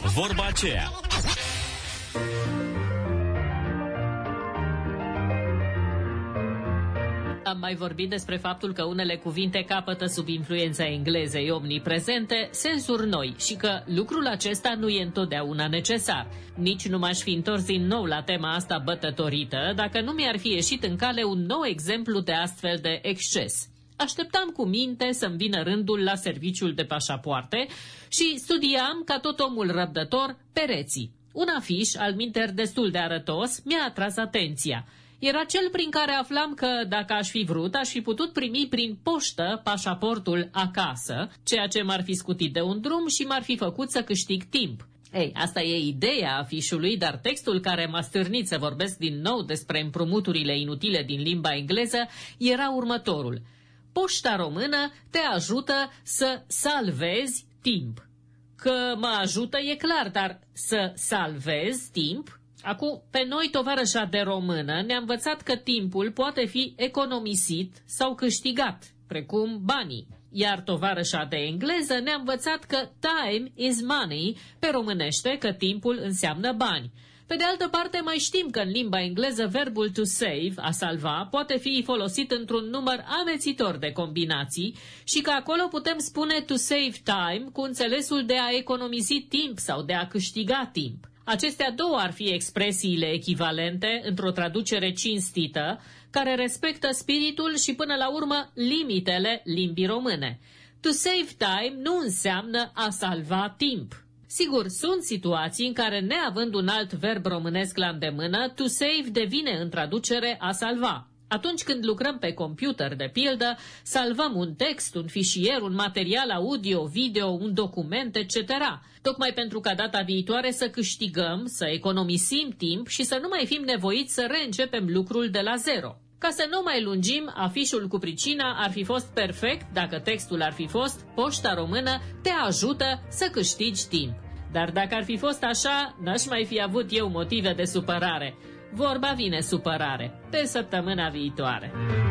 Vorba aceea. Am mai vorbit despre faptul că unele cuvinte capătă sub influența englezei omniprezente sensuri noi și că lucrul acesta nu e întotdeauna necesar. Nici nu m-aș fi întors din nou la tema asta bătătorită dacă nu mi-ar fi ieșit în cale un nou exemplu de astfel de exces. Așteptam cu minte să-mi vină rândul la serviciul de pașapoarte și studiam, ca tot omul răbdător, pereții. Un afiș, alminter destul de arătos, mi-a atras atenția. Era cel prin care aflam că, dacă aș fi vrut, aș fi putut primi prin poștă pașaportul acasă, ceea ce m-ar fi scutit de un drum și m-ar fi făcut să câștig timp. Ei, asta e ideea afișului, dar textul care m-a stârnit să vorbesc din nou despre împrumuturile inutile din limba engleză era următorul. Poșta română te ajută să salvezi timp. Că mă ajută e clar, dar să salvezi timp? Acum, pe noi, tovarășa de română, ne-a învățat că timpul poate fi economisit sau câștigat, precum banii. Iar tovarășa de engleză ne-a învățat că time is money, pe românește că timpul înseamnă bani. Pe de altă parte, mai știm că în limba engleză verbul to save, a salva, poate fi folosit într-un număr amețitor de combinații și că acolo putem spune to save time cu înțelesul de a economisi timp sau de a câștiga timp. Acestea două ar fi expresiile echivalente într-o traducere cinstită, care respectă spiritul și până la urmă limitele limbii române. To save time nu înseamnă a salva timp. Sigur, sunt situații în care, neavând un alt verb românesc la îndemână, to save devine în traducere a salva. Atunci când lucrăm pe computer, de pildă, salvăm un text, un fișier, un material audio, video, un document, etc. Tocmai pentru ca data viitoare să câștigăm, să economisim timp și să nu mai fim nevoiți să reîncepem lucrul de la zero. Ca să nu mai lungim, afișul cu pricina ar fi fost perfect dacă textul ar fi fost Poșta română te ajută să câștigi timp. Dar dacă ar fi fost așa, n-aș mai fi avut eu motive de supărare. Vorba vine supărare. Pe săptămâna viitoare.